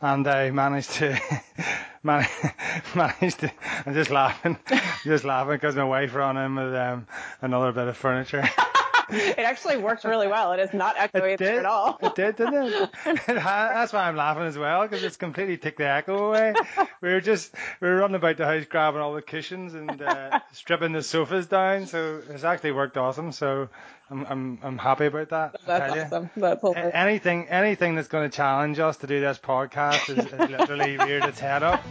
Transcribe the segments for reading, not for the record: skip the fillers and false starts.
and I managed to managed to. I'm just laughing because my wife ran in with another bit of furniture. It actually worked really well. It is not echoey there at all. It did, didn't it? That's why I'm laughing as well, because it's completely took the echo away. We were running about the house grabbing all the cushions and stripping the sofas down. So it's actually worked awesome. So I'm happy about that. That's awesome. That's anything that's going to challenge us to do this podcast is literally reared its head up.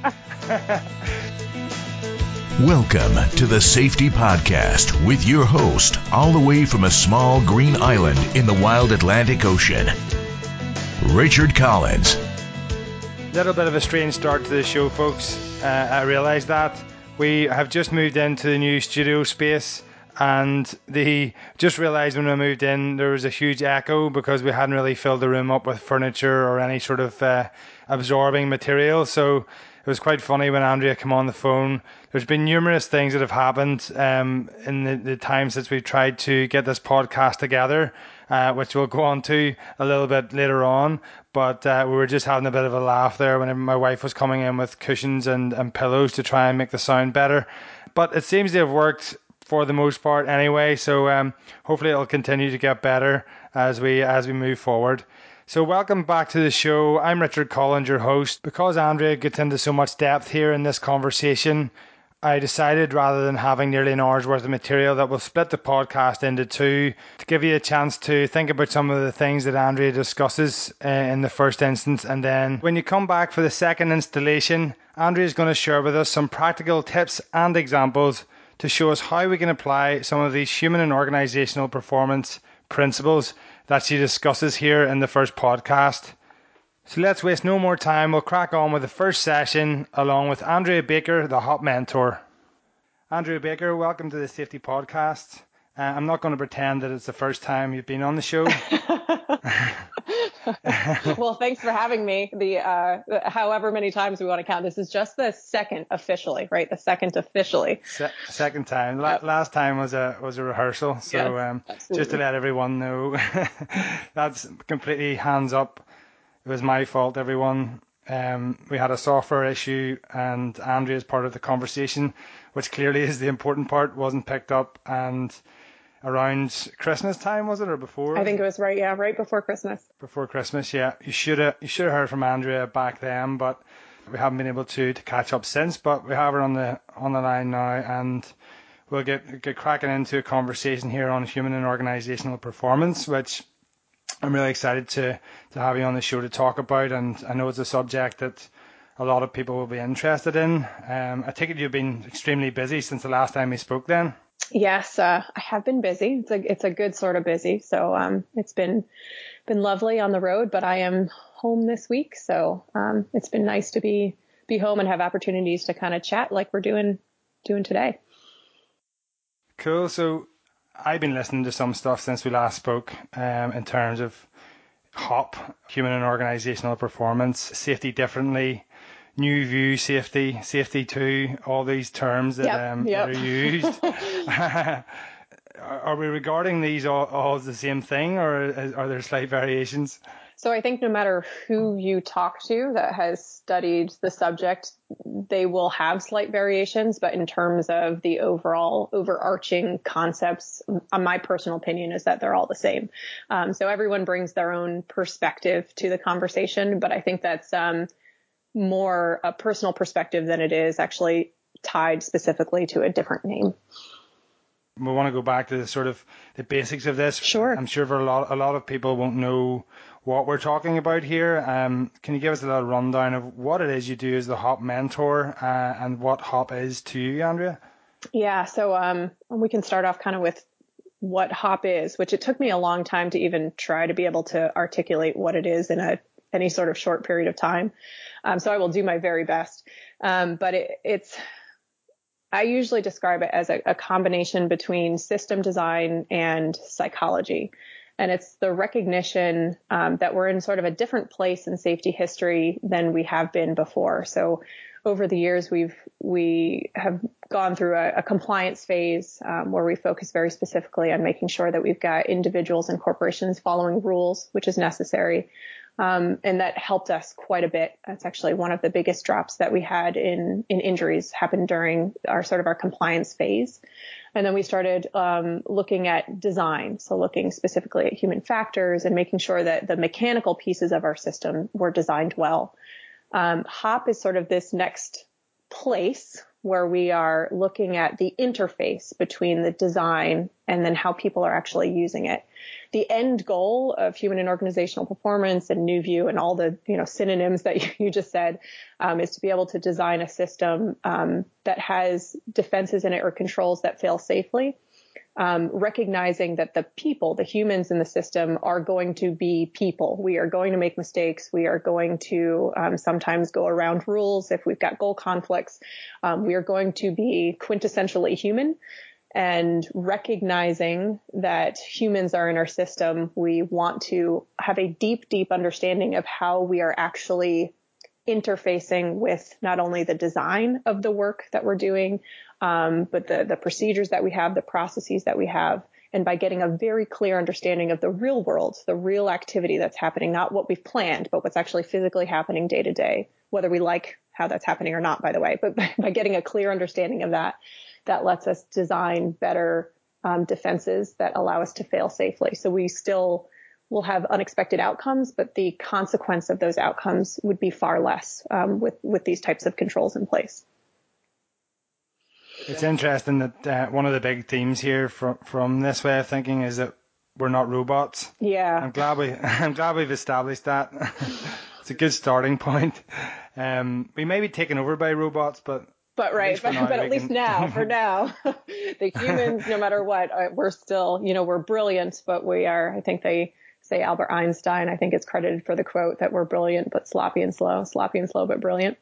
Welcome to the Safety Podcast with your host, all the way from a small green island in the wild Atlantic Ocean, Richard Collins. Little bit of a strange start to the show, folks. I realise that. We have just moved into the new studio space, and just realised when we moved in there was a huge echo because we hadn't really filled the room up with furniture or any sort of absorbing material. So it was quite funny when Andrea came on the phone. There's been numerous things that have happened in the time since we've tried to get this podcast together, which we'll go on to a little bit later on. But we were just having a bit of a laugh there when my wife was coming in with cushions and pillows to try and make the sound better. But it seems to have worked for the most part anyway. So hopefully it'll continue to get better as we move forward. So welcome back to the show. I'm Richard Collins, your host. Because Andrea gets into so much depth here in this conversation, I decided rather than having nearly an hour's worth of material that we'll split the podcast into two to give you a chance to think about some of the things that Andrea discusses in the first instance. And then when you come back for the second installation, Andrea is going to share with us some practical tips and examples to show us how we can apply some of these human and organizational performance principles that she discusses here in the first podcast. So let's waste no more time. We'll crack on with the first session along with Andrea Baker, the HOP Mentor. Andrea Baker, welcome to the Safety Podcast. I'm not going to pretend that it's the first time you've been on the show. Well, thanks for having me. However many times we want to count, this is just the second officially, right? The second officially. Second time. Last time was a rehearsal. So yes, just to let everyone know, that's completely hands up. It was my fault, everyone. We had a software issue, and Andrea's part of the conversation, which clearly is the important part, wasn't picked up. And around Christmas time, was it, or before? I think it was right before Christmas. Before Christmas, yeah. You should have heard from Andrea back then, but we haven't been able to catch up since. But we have her on the line now, and we'll get cracking into a conversation here on human and organizational performance, which I'm really excited to have you on the show to talk about. And I know it's a subject that a lot of people will be interested in. I take it you've been extremely busy since the last time we spoke then? Yes, I have been busy. It's a good sort of busy. So it's been lovely on the road, but I am home this week. So it's been nice to be home and have opportunities to kind of chat like we're doing today. Cool. So I've been listening to some stuff since we last spoke in terms of HOP, human and organizational performance, safety differently, new view safety, safety 2, all these terms that are used. Are we regarding these all as the same thing, or are there slight variations? So I think no matter who you talk to that has studied the subject, they will have slight variations. But in terms of the overall overarching concepts, my personal opinion is that they're all the same. So everyone brings their own perspective to the conversation. But I think that's more a personal perspective than it is actually tied specifically to a different name. We want to go back to the basics of this. Sure. I'm sure for a lot of people won't know what we're talking about here. Can you give us a little rundown of what it is you do as the HOP Mentor and what HOP is to you, Andrea? Yeah. So we can start off kind of with what HOP is, which it took me a long time to even try to be able to articulate what it is in any sort of short period of time. So I will do my very best. But I usually describe it as a combination between system design and psychology. And it's the recognition that we're in sort of a different place in safety history than we have been before. So over the years, we have gone through a compliance phase where we focus very specifically on making sure that we've got individuals and corporations following rules, which is necessary. And that helped us quite a bit. That's actually one of the biggest drops that we had in injuries happened during our compliance phase. And then we started looking at design, so looking specifically at human factors and making sure that the mechanical pieces of our system were designed well. HOP is sort of this next place where we are looking at the interface between the design and then how people are actually using it. The end goal of human and organizational performance and New View and all the synonyms that you just said is to be able to design a system that has defenses in it or controls that fail safely. Recognizing that the people, the humans in the system are going to be people. We are going to make mistakes. We are going to sometimes go around rules if we've got goal conflicts. We are going to be quintessentially human. And recognizing that humans are in our system, we want to have a deep, deep understanding of how we are actually interfacing with not only the design of the work that we're doing, but the procedures that we have, the processes that we have. And by getting a very clear understanding of the real world, the real activity that's happening, not what we've planned, but what's actually physically happening day to day, whether we like how that's happening or not, by the way, but by getting a clear understanding of that lets us design better defenses that allow us to fail safely. So we still will have unexpected outcomes, but the consequence of those outcomes would be far less with these types of controls in place. It's interesting that one of the big themes here from this way of thinking is that we're not robots. Yeah. I'm glad we've established that. It's a good starting point. We may be taken over by robots, but at least now, for now, the humans, no matter what, we're still, we're brilliant, but we are, I think they say Albert Einstein, I think it's credited for the quote that we're brilliant, but sloppy and slow, but brilliant.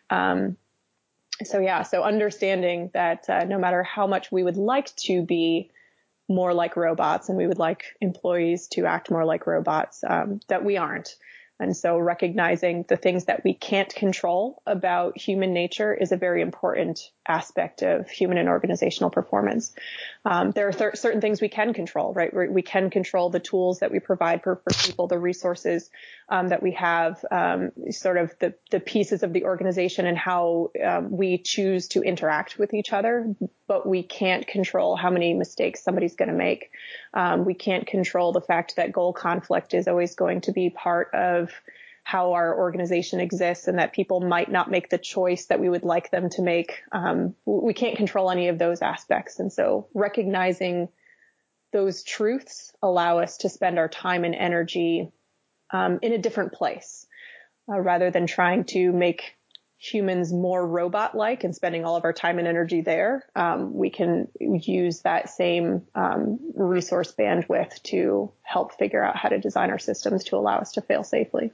So understanding that no matter how much we would like to be more like robots and we would like employees to act more like robots, that we aren't. And so recognizing the things that we can't control about human nature is a very important aspect of human and organizational performance. There are certain things we can control, right? We can control the tools that we provide for people, the resources that we have, sort of the pieces of the organization and how we choose to interact with each other. But we can't control how many mistakes somebody's going to make. We can't control the fact that goal conflict is always going to be part of how our organization exists and that people might not make the choice that we would like them to make. We can't control any of those aspects. And so recognizing those truths allow us to spend our time and energy in a different place rather than trying to make humans more robot-like and spending all of our time and energy there. We can use that same resource bandwidth to help figure out how to design our systems to allow us to fail safely.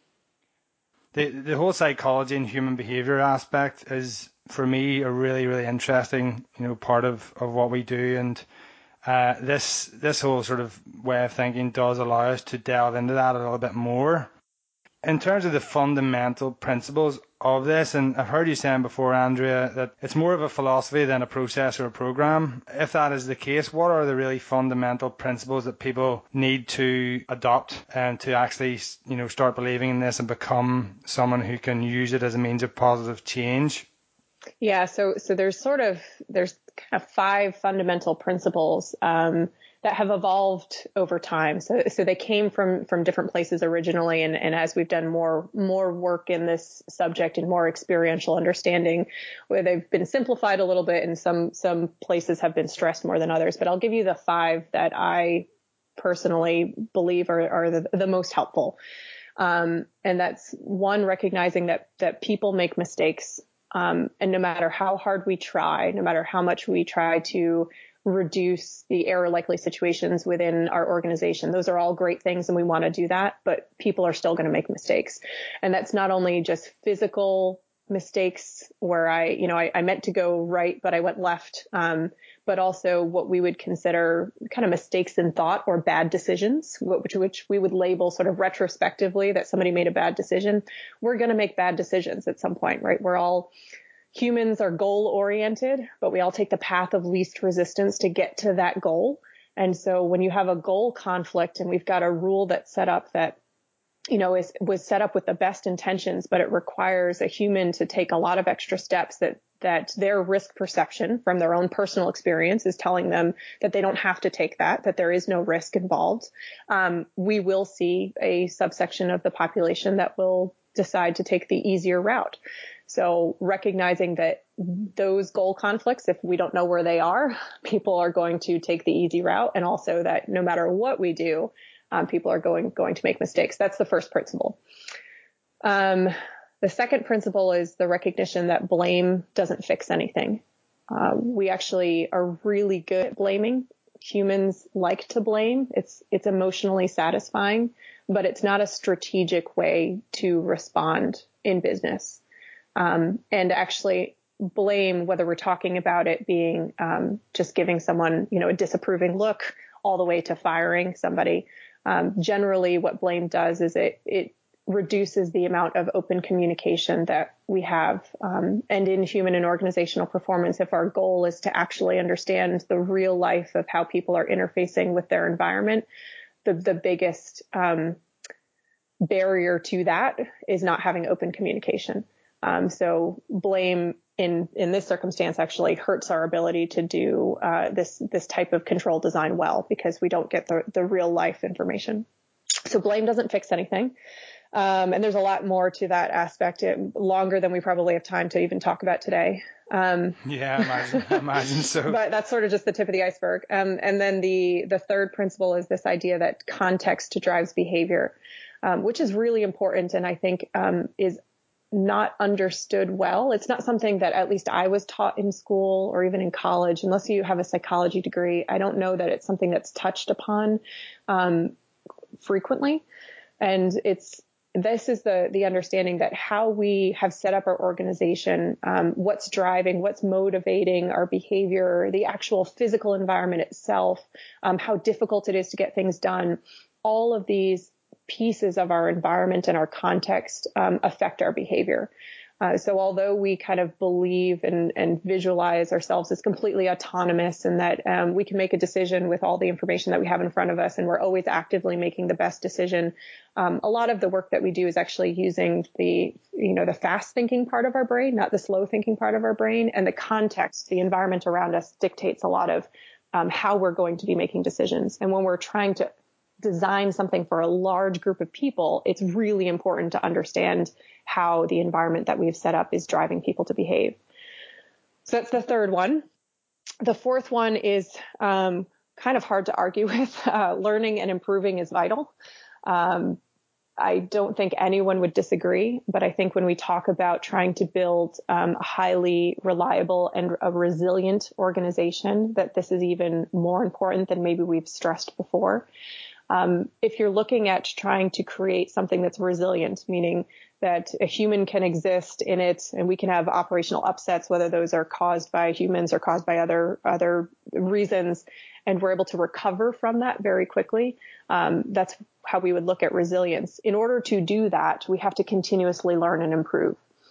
The whole psychology and human behavior aspect is, for me, a really, really interesting, part of what we do. And this whole sort of way of thinking does allow us to delve into that a little bit more. In terms of the fundamental principles of this, and I've heard you saying before, Andrea, that it's more of a philosophy than a process or a program. If that is the case, what are the really fundamental principles that people need to adopt and to actually, start believing in this and become someone who can use it as a means of positive change? Yeah, so there's kind of 5 fundamental principles that have evolved over time. So they came from different places originally. And as we've done more work in this subject and more experiential understanding, where they've been simplified a little bit and some places have been stressed more than others. But I'll give you the 5 that I personally believe are the most helpful. And that's 1, recognizing that people make mistakes. And no matter how hard we try, no matter how much we try to reduce the error likely situations within our organization, those are all great things and we want to do that, but people are still going to make mistakes. And that's not only just physical mistakes where I meant to go right, but I went left, but also what we would consider kind of mistakes in thought or bad decisions, which we would label sort of retrospectively that somebody made a bad decision. We're going to make bad decisions at some point, right? Humans are goal oriented, but we all take the path of least resistance to get to that goal. And so when you have a goal conflict and we've got a rule that's set up that was set up with the best intentions, but it requires a human to take a lot of extra steps that their risk perception from their own personal experience is telling them that they don't have to take that there is no risk involved. We will see a subsection of the population that will decide to take the easier route. So recognizing that those goal conflicts, if we don't know where they are, people are going to take the easy route, and also that no matter what we do, people are going to make mistakes. That's the first principle. The second principle is the recognition that blame doesn't fix anything. We actually are really good at blaming. Humans like to blame. It's emotionally satisfying, but it's not a strategic way to respond in business. And actually blame, whether we're talking about it being just giving someone, a disapproving look, all the way to firing somebody. Generally what blame does is it reduces the amount of open communication that we have. And in human and organizational performance, if our goal is to actually understand the real life of how people are interfacing with their environment, the biggest barrier to that is not having open communication. So blame in this circumstance actually hurts our ability to do this type of control design well, because we don't get the real life information. So blame doesn't fix anything. And there's a lot more to that aspect, longer than we probably have time to even talk about today. Yeah, imagine so. But that's sort of just the tip of the iceberg. And then the third principle is this idea that context drives behavior, which is really important, and I think is not understood well. It's not something that at least I was taught in school or even in college. Unless you have a psychology degree, I don't know that it's something that's touched upon frequently. And this is the understanding that how we have set up our organization, what's driving, what's motivating our behavior, the actual physical environment itself, how difficult it is to get things done. All of these pieces of our environment and our context affect our behavior. So although we kind of believe and visualize ourselves as completely autonomous, and that we can make a decision with all the information that we have in front of us, and we're always actively making the best decision, a lot of the work that we do is actually using the fast thinking part of our brain, not the slow thinking part of our brain. And the context, the environment around us, dictates a lot of how we're going to be making decisions. And when we're trying to design something for a large group of people, it's really important to understand how the environment that we've set up is driving people to behave. So that's the third one. The fourth one is kind of hard to argue with. Learning and improving is vital. I don't think anyone would disagree, but I think when we talk about trying to build a highly reliable and a resilient organization, that this is even more important than maybe we've stressed before. If you're looking at trying to create something that's resilient, meaning that a human can exist in it and we can have operational upsets, whether those are caused by humans or caused by other reasons, and we're able to recover from that very quickly, that's how we would look at resilience. In order to do that, we have to continuously learn and improve.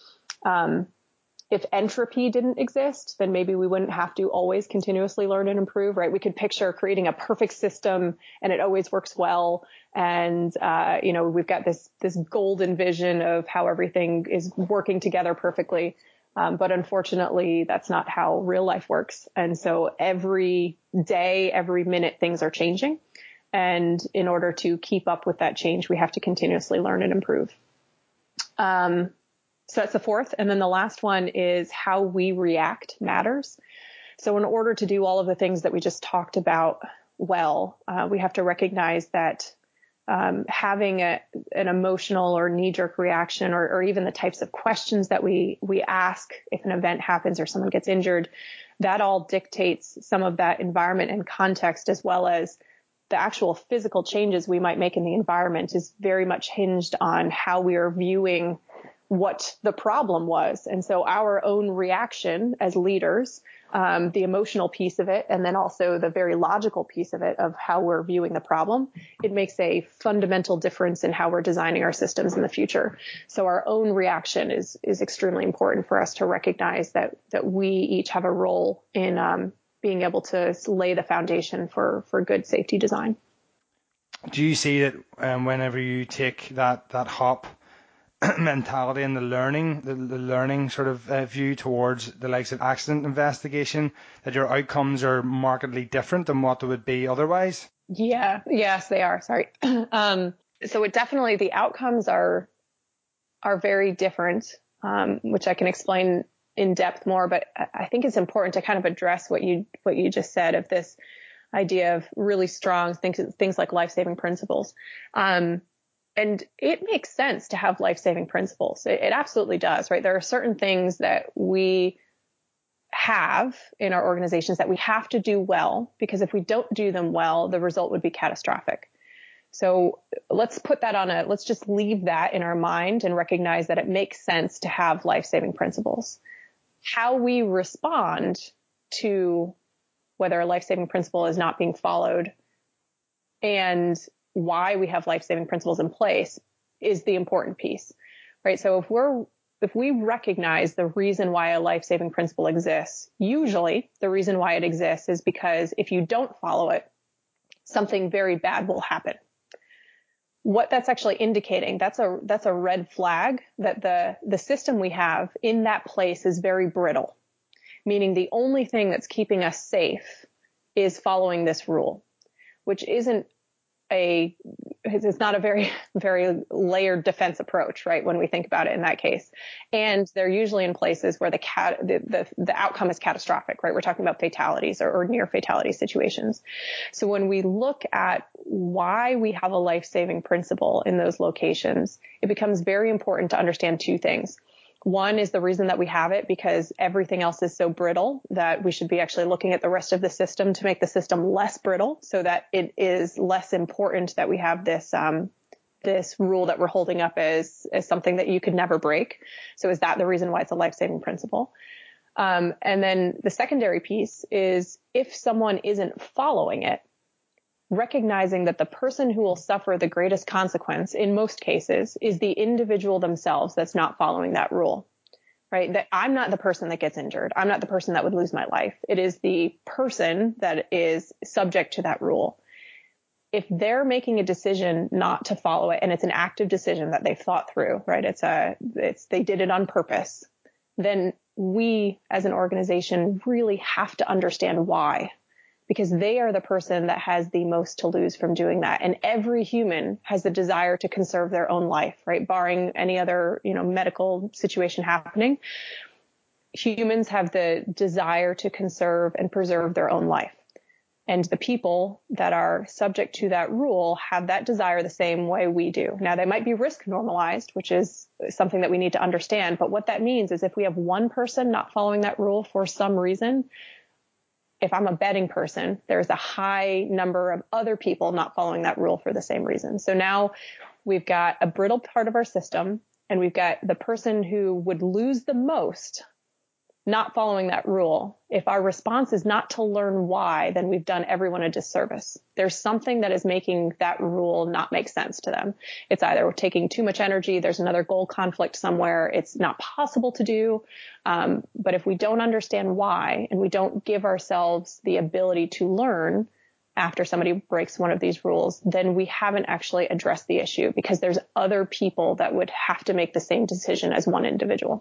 If entropy didn't exist, then maybe we wouldn't have to always continuously learn and improve, right? We could picture creating a perfect system and it always works well. And, we've got this golden vision of how everything is working together perfectly. But unfortunately, that's not how real life works. And so every day, every minute, things are changing. And in order to keep up with that change, we have to continuously learn and improve. So that's the fourth. And then the last one is how we react matters. So in order to do all of the things that we just talked about well, we have to recognize that having an emotional or knee-jerk reaction, or even the types of questions that we ask if an event happens or someone gets injured, that all dictates some of that environment and context, as well as the actual physical changes we might make in the environment is very much hinged on how we are viewing what the problem was. And so our own reaction as leaders, the emotional piece of it, and then also the very logical piece of it of how we're viewing the problem, it makes a fundamental difference in how we're designing our systems in the future. So our own reaction is extremely important for us to recognize that we each have a role in being able to lay the foundation for good safety design. do you see that whenever you take that hop mentality and the learning sort of view towards the likes of accident investigation, that your outcomes are markedly different than what they would be otherwise? Yeah. Yes, they are. Sorry. So it definitely, the outcomes are very different, which I can explain in depth more, but I think it's important to kind of address what you just said of this idea of really strong things like life-saving principles. And it makes sense to have life-saving principles. It absolutely does, right? There are certain things that we have in our organizations that we have to do well, because if we don't do them well, the result would be catastrophic. So let's just leave that in our mind and recognize that it makes sense to have life-saving principles. How we respond to whether a life-saving principle is not being followed and why we have life-saving principles in place is the important piece, right? So if we recognize the reason why a life-saving principle exists, usually the reason why it exists is because if you don't follow it, something very bad will happen. What that's actually indicating, that's a red flag that the system we have in that place is very brittle, meaning the only thing that's keeping us safe is following this rule, which it's not a very, very layered defense approach, right? When we think about it in that case. And they're usually in places where the outcome is catastrophic, right? We're talking about fatalities or near fatality situations. So when we look at why we have a life-saving principle in those locations, it becomes very important to understand two things. One is the reason that we have it, because everything else is so brittle that we should be actually looking at the rest of the system to make the system less brittle, so that it is less important that we have this rule that we're holding up as something that you could never break. So is that the reason why it's a life-saving principle? And then the secondary piece is if someone isn't following it, recognizing that the person who will suffer the greatest consequence in most cases is the individual themselves that's not following that rule, right? That I'm not the person that gets injured. I'm not the person that would lose my life. It is the person that is subject to that rule. If they're making a decision not to follow it, and it's an active decision that they've thought through, right? They did it on purpose. Then we as an organization really have to understand why. Because they are the person that has the most to lose from doing that. And every human has the desire to conserve their own life, right? Barring any other, medical situation happening. Humans have the desire to conserve and preserve their own life. And the people that are subject to that rule have that desire the same way we do. Now, they might be risk normalized, which is something that we need to understand. But what that means is if we have one person not following that rule for some reason, if I'm a betting person, there's a high number of other people not following that rule for the same reason. So now we've got a brittle part of our system, and we've got the person who would lose the most not following that rule. If our response is not to learn why, then we've done everyone a disservice. There's something that is making that rule not make sense to them. It's either taking too much energy, there's another goal conflict somewhere, it's not possible to do. But if we don't understand why, and we don't give ourselves the ability to learn after somebody breaks one of these rules, then we haven't actually addressed the issue, because there's other people that would have to make the same decision as one individual.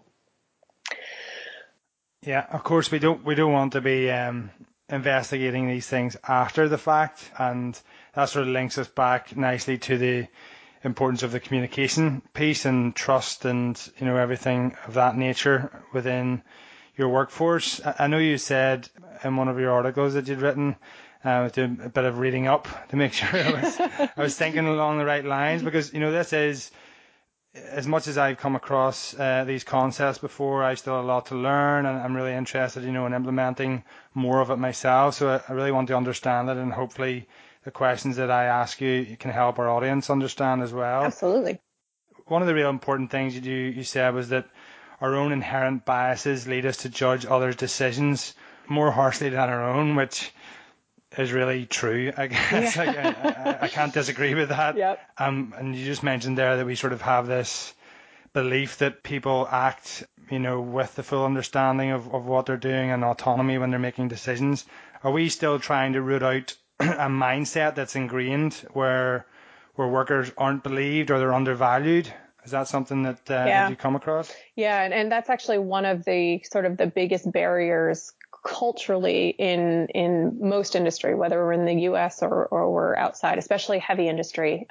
Yeah, of course we don't want to be investigating these things after the fact, and that sort of links us back nicely to the importance of the communication piece and trust and everything of that nature within your workforce. I know you said in one of your articles that you'd written, doing a bit of reading up to make sure I was thinking along the right lines, because this is, as much as I've come across these concepts before, I still have a lot to learn, and I'm really interested, in implementing more of it myself. So I really want to understand it, and hopefully the questions that I ask you can help our audience understand as well. Absolutely. One of the real important things you said was that our own inherent biases lead us to judge others' decisions more harshly than our own, which is really true, I guess. Yeah. I can't disagree with that. Yep. And you just mentioned there that we sort of have this belief that people act, with the full understanding of what they're doing and autonomy when they're making decisions. Are we still trying to root out a mindset that's ingrained where workers aren't believed or they're undervalued. Is that something that you come across? Yeah, and that's actually one of the sort of the biggest barriers culturally in most industry, whether we're in the U.S. or we're outside, especially heavy industry,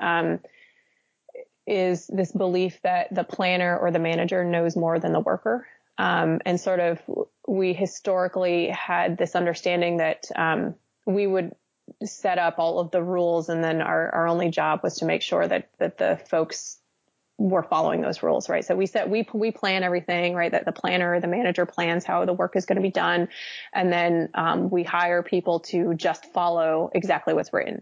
is this belief that the planner or the manager knows more than the worker. And sort of we historically had this understanding that we would set up all of the rules, and then our only job was to make sure that the folks were following those rules, right? So we plan everything, right? That the planner or the manager plans how the work is going to be done. And then we hire people to just follow exactly what's written.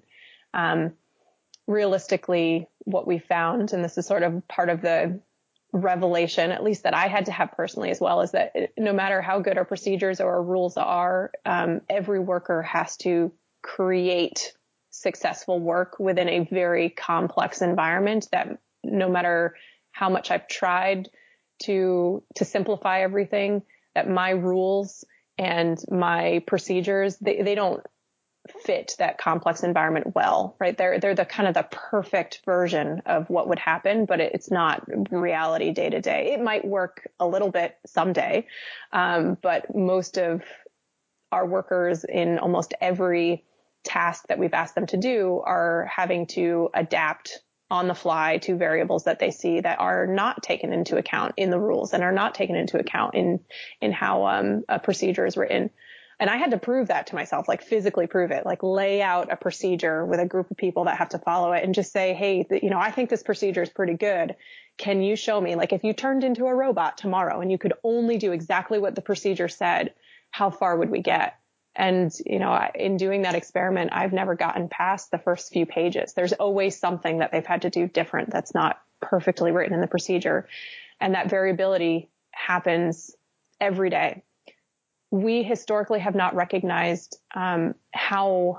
Realistically, what we found, and this is sort of part of the revelation, at least that I had to have personally as well, is that no matter how good our procedures or our rules are, every worker has to create successful work within a very complex environment that no matter how much I've tried to simplify everything, that my rules and my procedures, they don't fit that complex environment well, right? They're the kind of the perfect version of what would happen, but it's not reality day to day. It might work a little bit someday. But most of our workers in almost every task that we've asked them to do are having to adapt on the fly to variables that they see that are not taken into account in the rules and are not taken into account in how a procedure is written. And I had to prove that to myself, like physically prove it, like lay out a procedure with a group of people that have to follow it and just say, hey, I think this procedure is pretty good. Can you show me, like, if you turned into a robot tomorrow and you could only do exactly what the procedure said, how far would we get? And, in doing that experiment, I've never gotten past the first few pages. There's always something that they've had to do different that's not perfectly written in the procedure. And that variability happens every day. We historically have not recognized how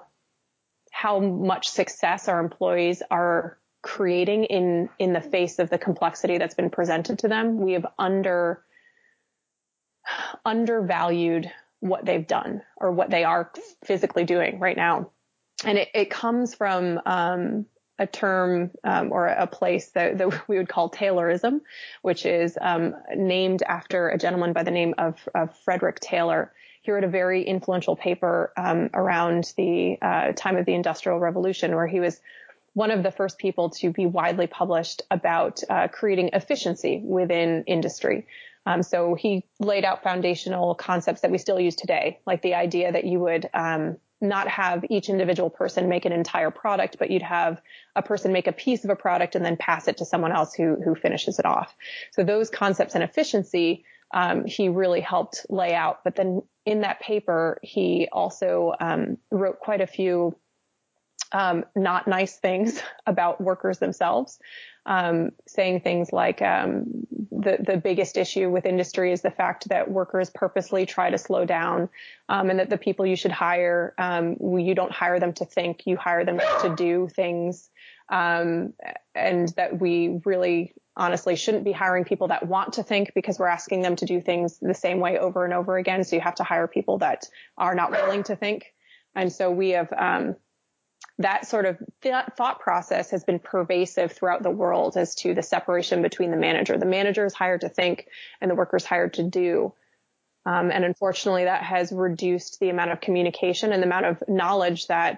much success our employees are creating in the face of the complexity that's been presented to them. We have undervalued what they've done or what they are physically doing right now. And it comes from a term or a place that we would call Taylorism, which is named after a gentleman by the name of Frederick Taylor. He wrote a very influential paper around the time of the Industrial Revolution, where he was one of the first people to be widely published about creating efficiency within industry. So he laid out foundational concepts that we still use today, like the idea that you would not have each individual person make an entire product, but you'd have a person make a piece of a product and then pass it to someone else who finishes it off. So those concepts and efficiency, he really helped lay out. But then in that paper, he also wrote quite a few not nice things about workers themselves, saying things like the biggest issue with industry is the fact that workers purposely try to slow down, and that the people you should hire, you don't hire them to think, you hire them to do things, and that we really honestly shouldn't be hiring people that want to think because we're asking them to do things the same way over and over again. So you have to hire people that are not willing to think. And so we have that sort of thought process has been pervasive throughout the world as to the separation between the manager. The manager is hired to think and the worker is hired to do. And unfortunately, that has reduced the amount of communication and the amount of knowledge that,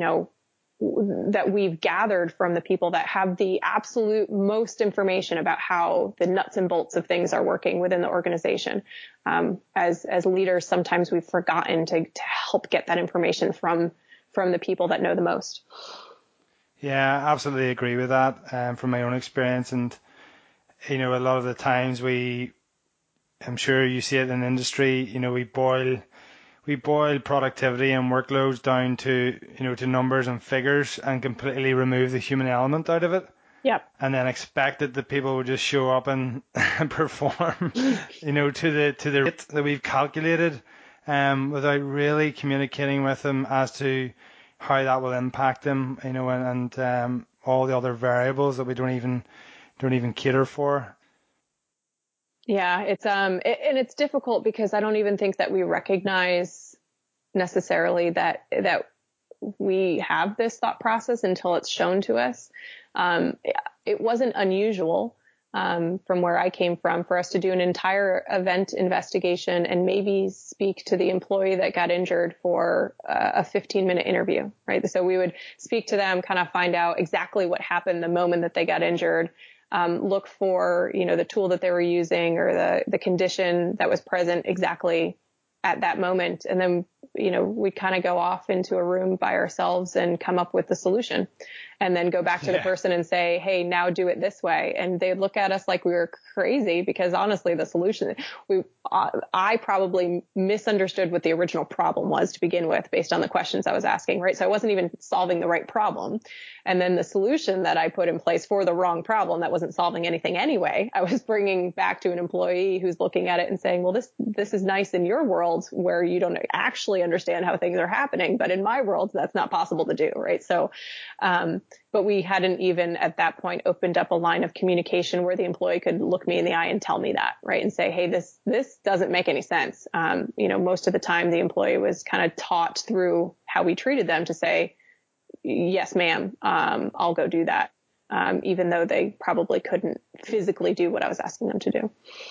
that we've gathered from the people that have the absolute most information about how the nuts and bolts of things are working within the organization. As leaders, sometimes we've forgotten to help get that information from the people that know the most. Yeah, absolutely agree with that from my own experience. And, a lot of the times I'm sure you see it in industry, we boil productivity and workloads down to, to numbers and figures and completely remove the human element out of it. Yep. And then expect that the people would just show up and perform, to the rate that we've calculated, without really communicating with them as to how that will impact them, and all the other variables that we don't even cater for. Yeah, and it's difficult because I don't even think that we recognize necessarily that we have this thought process until it's shown to us. It wasn't unusual from where I came from for us to do an entire event investigation and maybe speak to the employee that got injured for a 15-minute interview, right? So we would speak to them, kind of find out exactly what happened the moment that they got injured, look for, the tool that they were using or the condition that was present exactly at that moment. And then, we'd kind of go off into a room by ourselves and come up with the solution and then go back to the person and say, hey, now do it this way. And they'd look at us like we were crazy because honestly, the solution, I probably misunderstood what the original problem was to begin with based on the questions I was asking, right? So I wasn't even solving the right problem. And then the solution that I put in place for the wrong problem that wasn't solving anything anyway, I was bringing back to an employee who's looking at it and saying, well, this is nice in your world where you don't actually understand how things are happening. But in my world, that's not possible to do, right? So, but we hadn't even at that point opened up a line of communication where the employee could look me in the eye and tell me that, right? And say, hey, this doesn't make any sense. Most of the time the employee was kind of taught through how we treated them to say, yes, ma'am, I'll go do that. Even though they probably couldn't physically do what I was asking them to do.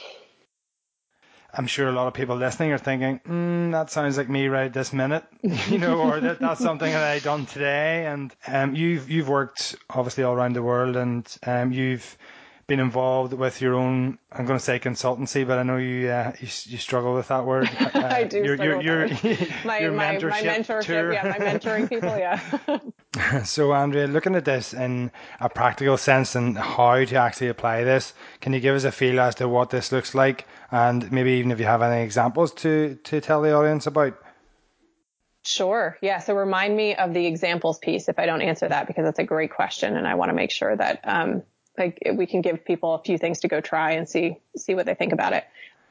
I'm sure a lot of people listening are thinking, that sounds like me right this minute, or that's something that I done today. And you've worked obviously all around the world, and you've been involved with your own, I'm going to say consultancy, but I know you struggle with that word. I do struggle with that. My mentorship tour. Yeah, my mentoring people, yeah. So, Andrea, looking at this in a practical sense and how to actually apply this, can you give us a feel as to what this looks like, and maybe even if you have any examples to tell the audience about? Sure. Yeah. So remind me of the examples piece if I don't answer that, because that's a great question, and I want to make sure that we can give people a few things to go try and see what they think about it.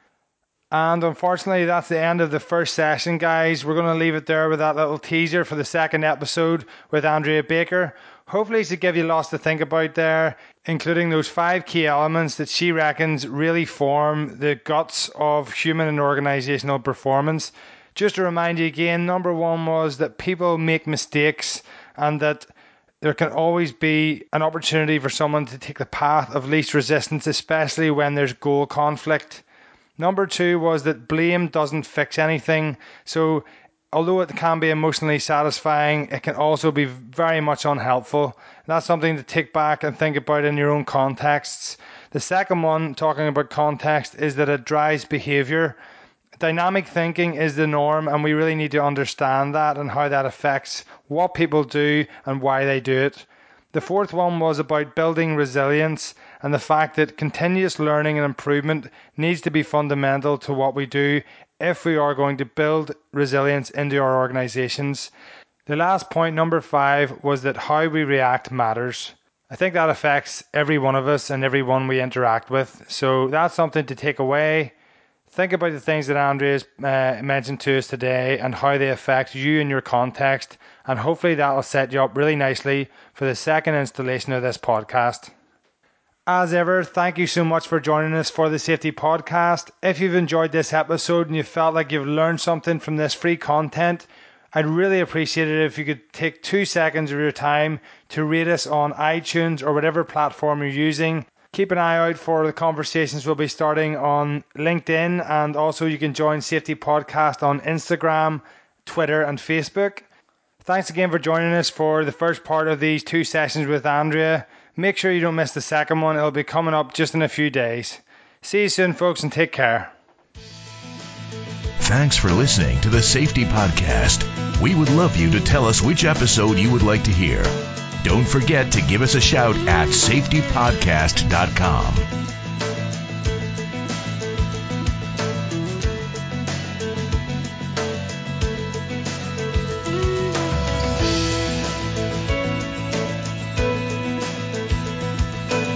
And unfortunately, that's the end of the first session, guys. We're going to leave it there with that little teaser for the second episode with Andrea Baker. Hopefully to give you lots to think about there, including those 5 key elements that she reckons really form the guts of human and organizational performance. Just to remind you again, number 1 was that people make mistakes and that there can always be an opportunity for someone to take the path of least resistance, especially when there's goal conflict. Number 2 was that blame doesn't fix anything. So although it can be emotionally satisfying, it can also be very much unhelpful. That's something to take back and think about in your own contexts. The second one, talking about context, is that it drives behavior. Dynamic thinking is the norm, and we really need to understand that and how that affects what people do and why they do it. The fourth one was about building resilience and the fact that continuous learning and improvement needs to be fundamental to what we do if we are going to build resilience into our organizations. The last point, number 5, was that how we react matters. I think that affects every one of us and everyone we interact with. So that's something to take away. Think about the things that Andrea's mentioned to us today and how they affect you in your context, and hopefully that will set you up really nicely for the second installation of this podcast. As ever, thank you so much for joining us for the Safety Podcast. If you've enjoyed this episode and you felt like you've learned something from this free content, I'd really appreciate it if you could take 2 seconds of your time to rate us on iTunes or whatever platform you're using. Keep an eye out for the conversations we'll be starting on LinkedIn, and also you can join Safety Podcast on Instagram, Twitter and Facebook. Thanks again for joining us for the first part of these 2 sessions with Andrea. Make sure you don't miss the second one. It'll be coming up just in a few days. See you soon, folks, and take care. Thanks for listening to the Safety Podcast. We would love you to tell us which episode you would like to hear. Don't forget to give us a shout at safetypodcast.com.